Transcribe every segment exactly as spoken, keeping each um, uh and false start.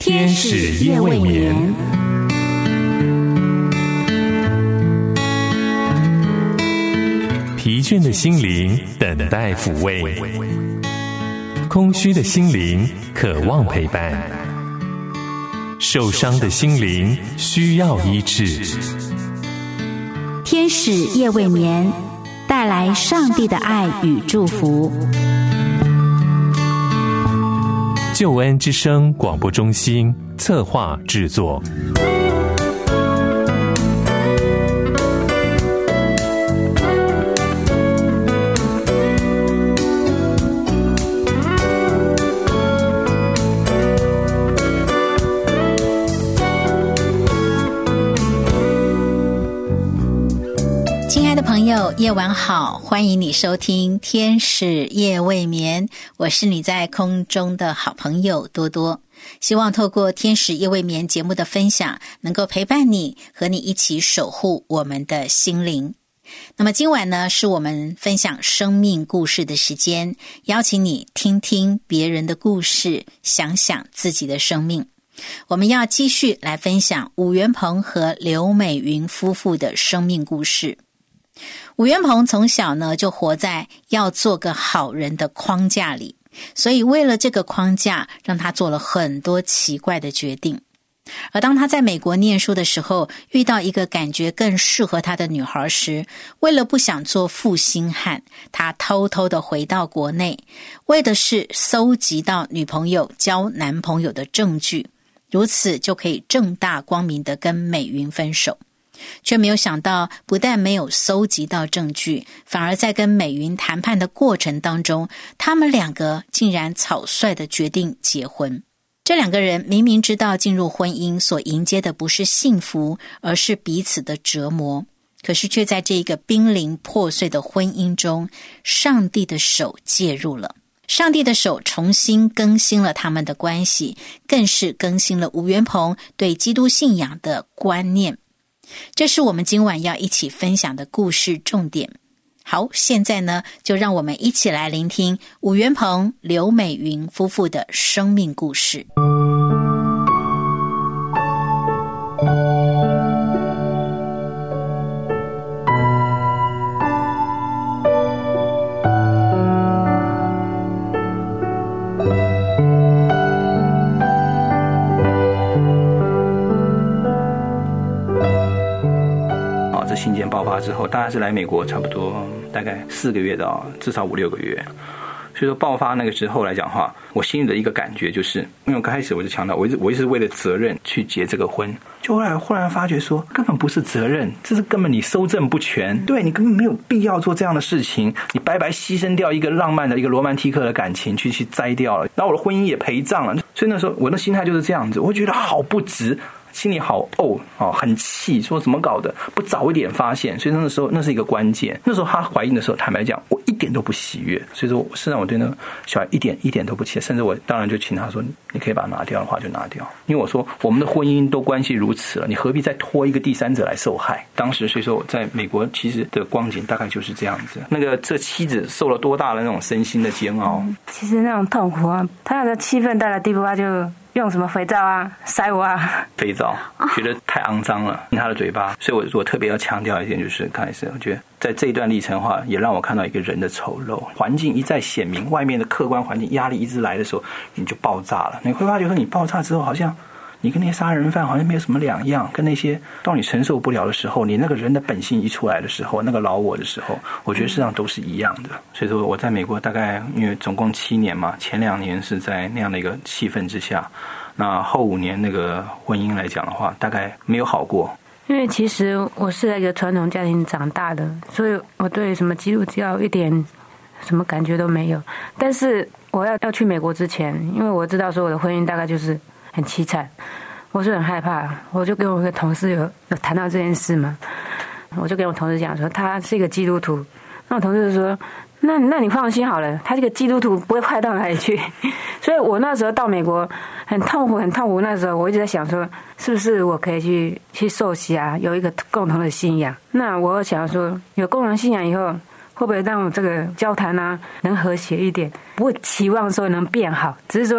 天使夜未眠，疲倦的心灵等待抚慰，空虚的心灵渴望陪伴，受伤的心灵需要医治。 天使夜未眠，带来上帝的爱与祝福。 救恩之声广播中心策划制作。 朋友，夜晚好，欢迎你收听天使夜未眠，我是你在空中的好朋友多多。希望透过天使夜未眠节目的分享，能够陪伴你，和你一起守护我们的心灵。那么今晚呢，是我们分享生命故事的时间，邀请你听听别人的故事，想想自己的生命。我们要继续来分享伍元鹏和刘美云夫妇的生命故事。伍元鹏从小呢就活在要做个好人的框架里，所以为了这个框架，让他做了很多奇怪的决定。而当他在美国念书的时候，遇到一个感觉更适合他的女孩时，为了不想做负心汉，他偷偷的回到国内，为的是搜集到女朋友交男朋友的证据，如此就可以正大光明的跟美云分手。却没有想到，不但没有搜集到证据，反而在跟美云谈判的过程当中，他们两个竟然草率地决定结婚。这两个人明明知道进入婚姻所迎接的不是幸福，而是彼此的折磨，可是却在这一个濒临破碎的婚姻中，上帝的手介入了。上帝的手重新更新了他们的关系，更是更新了伍元鹏对基督信仰的观念。这是我们今晚要一起分享的故事重点。好，现在呢，就让我们一起来聆听伍元鹏、刘美云夫妇的生命故事。 信件爆发之后，大概是来美国差不多大概四个月到至少五六个月，所以说爆发那个之后来讲的话，我心里的一个感觉就是，因为刚开始我就强调，我一直我一直是为了责任去结这个婚，就后来忽然发觉说，根本不是责任，这是根本你搜证不全，对你根本没有必要做这样的事情，你白白牺牲掉一个浪漫的一个罗曼蒂克的感情去去摘掉了，然后我的婚姻也陪葬了，所以那时候我的心态就是这样子，我会觉得好不值。心里好怄哦，很气，说怎么搞的，不早一点发现，所以那个时候那是一个关键。那时候她怀孕的时候，坦白讲，我一点都不喜悦，所以说事实上我对那个小孩一点一点都不气，甚至我当然就请她说，你可以把它拿掉的话就拿掉，因为我说我们的婚姻都关系如此了，你何必再拖一个第三者来受害？当时所以说我在美国其实的光景大概就是这样子。那个这妻子受了多大的那种身心的煎熬？ 其实那种痛苦啊，他的气氛到了地步，他就用什么肥皂啊塞我啊， 肥皂觉得太肮脏了，他的嘴巴。所以我我特别要强调一点，就是刚开始我觉得在这一段历程的话，也让我看到一个人的丑陋。环境一再显明，外面的客观环境压力一直来的时候，你就爆炸了。你会发觉说，你爆炸之后，好像你跟那些杀人犯好像没有什么两样，跟那些当你承受不了的时候，你那个人的本性一出来的时候，那个老我的时候，我觉得实际上都是一样的。所以说我在美国大概因为总共七年嘛，前两年是在那样的一个气氛之下，那后五年那个婚姻来讲的话，大概没有好过。 因为其实我是在一个传统家庭长大的，所以我对什么基督教一点什么感觉都没有。但是我要要去美国之前，因为我知道说我的婚姻大概就是很凄惨，我是很害怕，我就跟我一个同事有有谈到这件事嘛，我就跟我同事讲说他是一个基督徒，那我同事就说那那你放心好了，他这个基督徒不会坏到哪里去。所以我那时候到美国很痛苦很痛苦，那时候我一直在想说是不是我可以去去受洗啊，有一个共同的信仰。那我想说有共同信仰以后会不会让我这个交谈啊能和谐一点，不会期望说能变好，只是说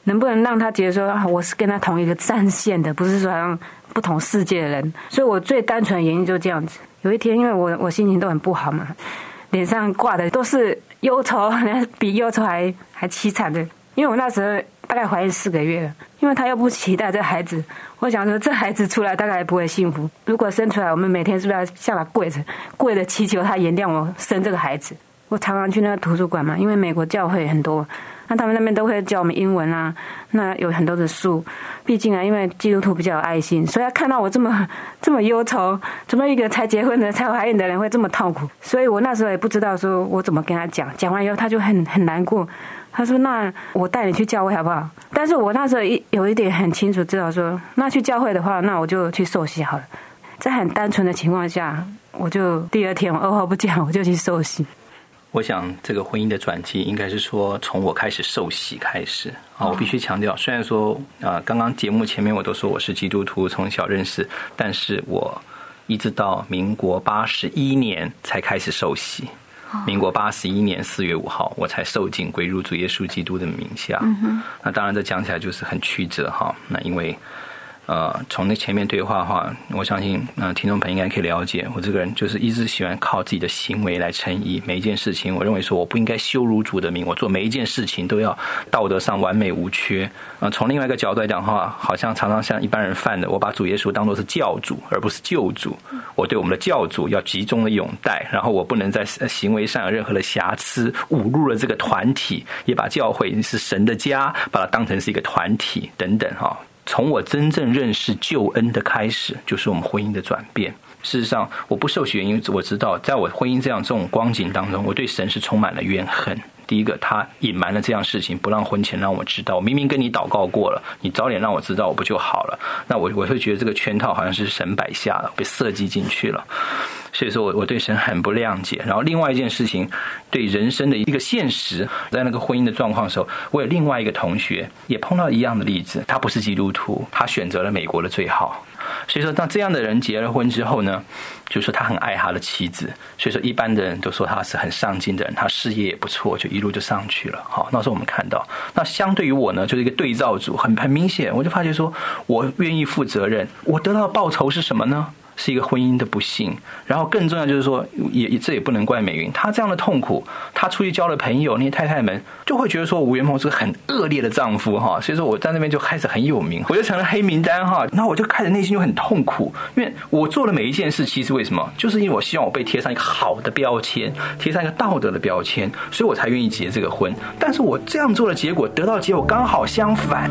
能不能让他觉得说、啊、我是跟他同一个战线的，不是说好像不同世界的人。所以我最单纯的原因就这样子。有一天因为我我心情都很不好嘛，脸上挂的都是忧愁，比忧愁还还凄惨的。因为我那时候大概怀孕四个月了，因为他又不期待这孩子，我想说这孩子出来大概不会幸福。如果生出来，我们每天是不是要向他跪着，跪着祈求他原谅我生这个孩子？我常常去那个图书馆嘛，因为美国教会很多，那他们那边都会教我们英文啊，那有很多的书。毕竟啊，因为基督徒比较有爱心，所以他看到我这么这么忧愁，怎么一个才结婚的、才怀孕的人会这么痛苦？所以我那时候也不知道说我怎么跟他讲。讲完以后，他就很很难过。他说：“那我带你去教会好不好？”但是我那时候一有一点很清楚知道说，那去教会的话，那我就去受洗好了。在很单纯的情况下，我就第二天我二话不讲，我就去受洗。 我想这个婚姻的转机应该是说从我开始受洗开始啊。我必须强调，虽然说啊，刚刚节目前面我都说我是基督徒，从小认识，但是我一直到民国八十一年才开始受洗。民国八十一年四月五号，我才受浸归入主耶稣基督的名下。嗯、那当然，这讲起来就是很曲折哈。那因为呃，从那前面对话的话，我相信呃，听众朋友应该可以了解，我这个人就是一直喜欢靠自己的行为来称义。每一件事情，我认为说我不应该羞辱主的名，我做每一件事情都要道德上完美无缺。呃，从另外一个角度来讲的话，好像常常像一般人犯的，我把主耶稣当作是教主，而不是救主。我对我们的教主要集中的拥戴，然后我不能在行为上有任何的瑕疵，侮辱了这个团体，也把教会是神的家，把它当成是一个团体等等哈。从我真正认识救恩的开始，就是我们婚姻的转变。事实上，我不受洗原因，我知道，在我婚姻这样这种光景当中，我对神是充满了怨恨。第一个，他隐瞒了这样事情，不让婚前让我知道。我明明跟你祷告过了，你早点让我知道，我不就好了？那我我会觉得这个圈套好像是神摆下了，被设计进去了。所以说我我对神很不谅解。然后另外一件事情，对人生的一个现实，在那个婚姻的状况的时候，我有另外一个同学也碰到一样的例子，他不是基督徒，他选择了美国的最好。所以说，当这样的人结了婚之后呢，就说他很爱他的妻子，所以说一般的人都说他是很上进的人，他事业也不错，就一路就上去了。好，那时候我们看到，那相对于我呢，就是一个对照组，很很明显，我就发觉说，我愿意负责任，我得到的报酬是什么呢？是一个婚姻的不幸。然后更重要就是说，也这也不能怪美云，她这样的痛苦，她出去交了朋友，那些太太们就会觉得说吴元鹏是个很恶劣的丈夫哈，所以说我在那边就开始很有名，我就成了黑名单哈。那我就开始内心就很痛苦，因为我做了每一件事，其实为什么？就是因为我希望我被贴上一个好的标签，贴上一个道德的标签，所以我才愿意结这个婚。但是我这样做的结果，得到的结果刚好相反。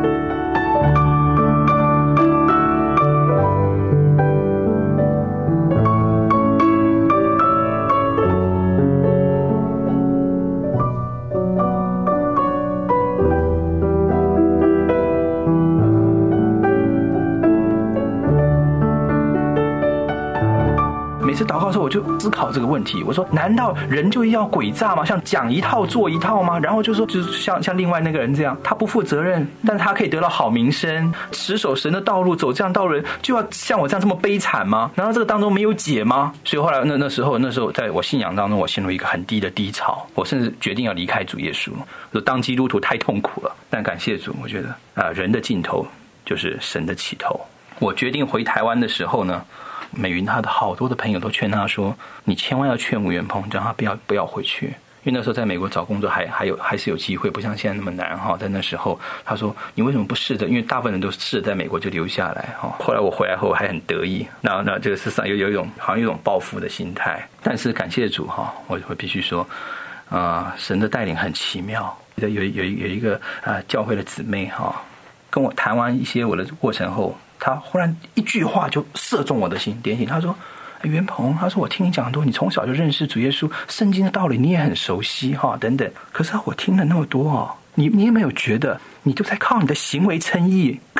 每次祷告的时候，我就思考这个问题。我说：难道人就要诡诈吗？像讲一套做一套吗？然后就说，就是像像另外那个人这样，他不负责任，但是他可以得到好名声，持守神的道路，走这样道路人就要像我这样这么悲惨吗？难道这个当中没有解吗？所以后来那那时候那时候在我信仰当中，我陷入一个很低的低潮，我甚至决定要离开主耶稣。我说当基督徒太痛苦了，但感谢主，我觉得啊、呃，人的尽头就是神的起头。我决定回台湾的时候呢，美云她的好多的朋友都劝她说：“你千万要劝吴元鹏，让他不要不要回去，因为那时候在美国找工作还还有还是有机会，不像现在那么难哈。”在那时候，他说：“你为什么不试着？因为大部分人都试着在美国就留下来哈。”后来我回来后还很得意，那那这个事上有有一种好像有一种报复的心态。但是感谢主哈，我我必须说，啊、呃，神的带领很奇妙。有有有有一个啊、呃、教会的姊妹哈，跟我谈完一些我的过程后。他忽然一句话就射中我的心，点醒他说：“元鹏，他说我听你讲很多，你从小就认识主耶稣，圣经的道理你也很熟悉哈，等等。可是我听了那么多哦，你你有没有觉得你都在靠你的行为称义？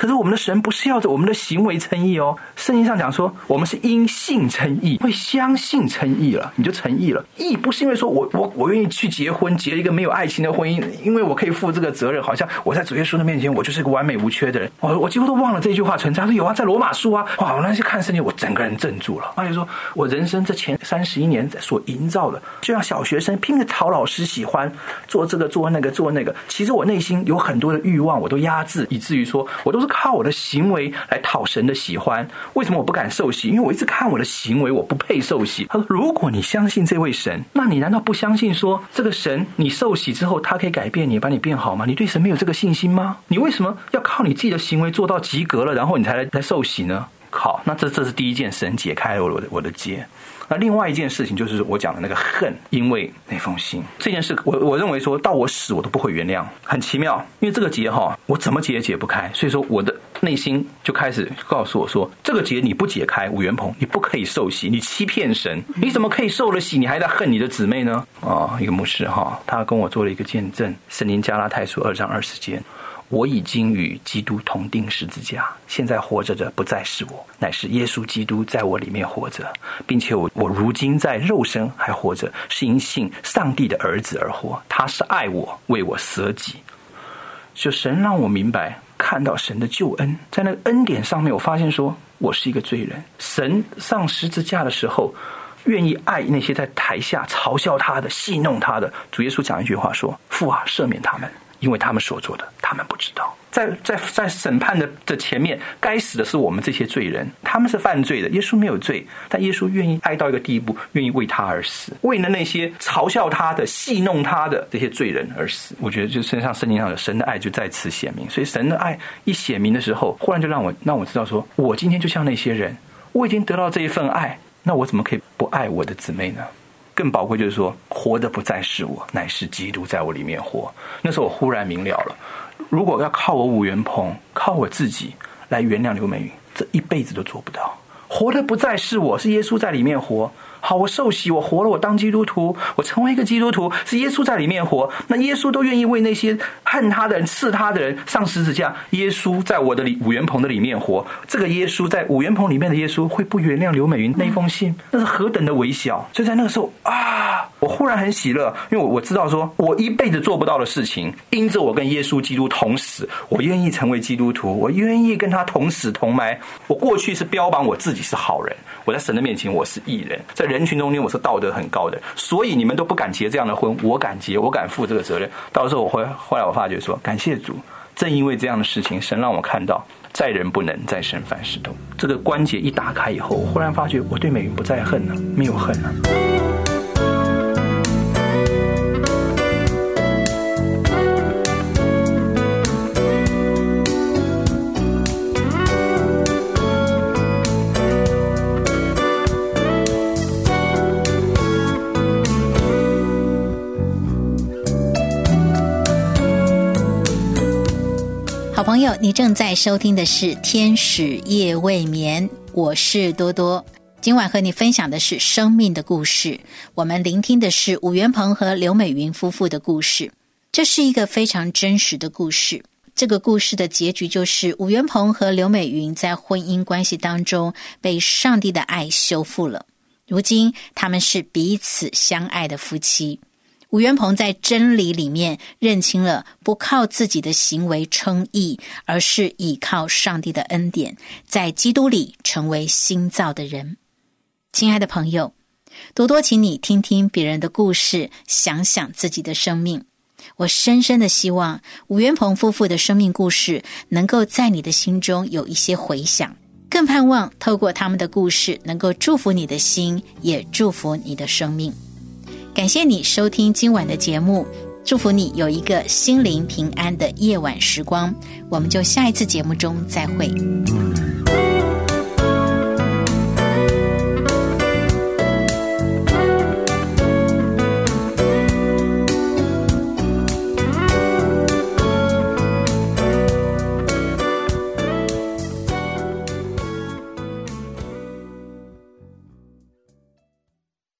可是我们的神不是要着我们的行为称义哦，圣经上讲说我们是因信称义，会相信称义了，你就成义了。义不是因为说我我我愿意去结婚，结一个没有爱情的婚姻，因为我可以负这个责任，好像我在主耶稣的面前我就是个完美无缺的人。我我几乎都忘了这句话存在。他说有啊，在罗马书啊，哇！我那去看圣经，我整个人镇住了。他就说我人生这前三十一年所营造的，就像小学生拼命讨老师喜欢，做这个做那个做那个，其实我内心有很多的欲望，我都压制，以至于说我都是靠我的行为来讨神的喜欢。为什么我不敢受洗？因为我一直看我的行为，我不配受洗。他说如果你相信这位神，那你难道不相信说这个神你受洗之后他可以改变你，把你变好吗？你对神没有这个信心吗？你为什么要靠你自己的行为做到及格了，然后你才来来受洗呢？好，那这这是第一件，神解开了我的我的结。那另外一件事情就是我讲的那个恨，因为那封信这件事，我我认为说到我死我都不会原谅，很奇妙，因为这个结哈，我怎么解也解不开，所以说我的内心就开始告诉我说，这个结你不解开，武元鹏，你不可以受洗，你欺骗神，你怎么可以受了洗，你还在恨你的姊妹呢？哦，一个牧师哈，他跟我做了一个见证，圣经加拉太书二章二十节。我已经与基督同钉十字架，现在活着的不再是我，乃是耶稣基督在我里面活着，并且我我如今在肉身还活着，是因信上帝的儿子而活，他是爱我，为我舍己。就神让我明白，看到神的救恩，在那个恩典上面，我发现说我是一个罪人。神上十字架的时候，愿意爱那些在台下嘲笑他的、戏弄他的。主耶稣讲一句话说：父啊，赦免他们，因为他们所做的他们不知道。在在在审判的的前面，该死的是我们这些罪人，他们是犯罪的，耶稣没有罪，但耶稣愿意爱到一个地步，愿意为他而死，为了那些嘲笑他的、戏弄他的这些罪人而死。我觉得就身上圣经上的神的爱就在此显明，所以神的爱一显明的时候，忽然就让我让我知道说，我今天就像那些人，我已经得到这一份爱，那我怎么可以不爱我的姊妹呢？更宝贵就是说，活的不再是我，乃是基督在我里面活。那时候我忽然明了了，如果要靠我武元鹏，靠我自己来原谅刘美云，这一辈子都做不到。活的不再是我，是耶稣在里面活。好，我受洗，我活了，我当基督徒，我成为一个基督徒，是耶稣在里面活。那耶稣都愿意为那些恨他的人、刺他的人上十字架。耶稣在我的里武元鹏的里面活，这个耶稣在武元鹏里面的耶稣会不原谅刘美云那封信？那是何等的微小！所以在那个时候啊，我忽然很喜乐，因为我我知道说，我一辈子做不到的事情，因着我跟耶稣基督同死，我愿意成为基督徒，我愿意跟他同死同埋。我过去是标榜我自己是好人，我在神的面前我是义人，在人群中间我是道德很高的，所以你们都不敢结这样的婚，我敢结，我敢负这个责任。到时候我会后来我发觉说，感谢主，正因为这样的事情，神让我看到在人不能，在神凡事都。这个关节一打开以后，我忽然发觉我对美云不再恨了，没有恨了。 好朋友，你正在收听的是天使夜未眠，我是多多。今晚和你分享的是生命的故事，我们聆听的是武元鹏和刘美云夫妇的故事。这是一个非常真实的故事，这个故事的结局就是武元鹏和刘美云在婚姻关系当中被上帝的爱修复了，如今他们是彼此相爱的夫妻。武元鹏在真理里面认清了不靠自己的行为称义，而是倚靠上帝的恩典，在基督里成为新造的人。亲爱的朋友，多多请你听听别人的故事，想想自己的生命。我深深的希望武元鹏夫妇的生命故事能够在你的心中有一些回响，更盼望透过他们的故事能够祝福你的心，也祝福你的生命。感谢你收听今晚的节目，祝福你有一个心灵平安的夜晚时光，我们就下一次节目中再会。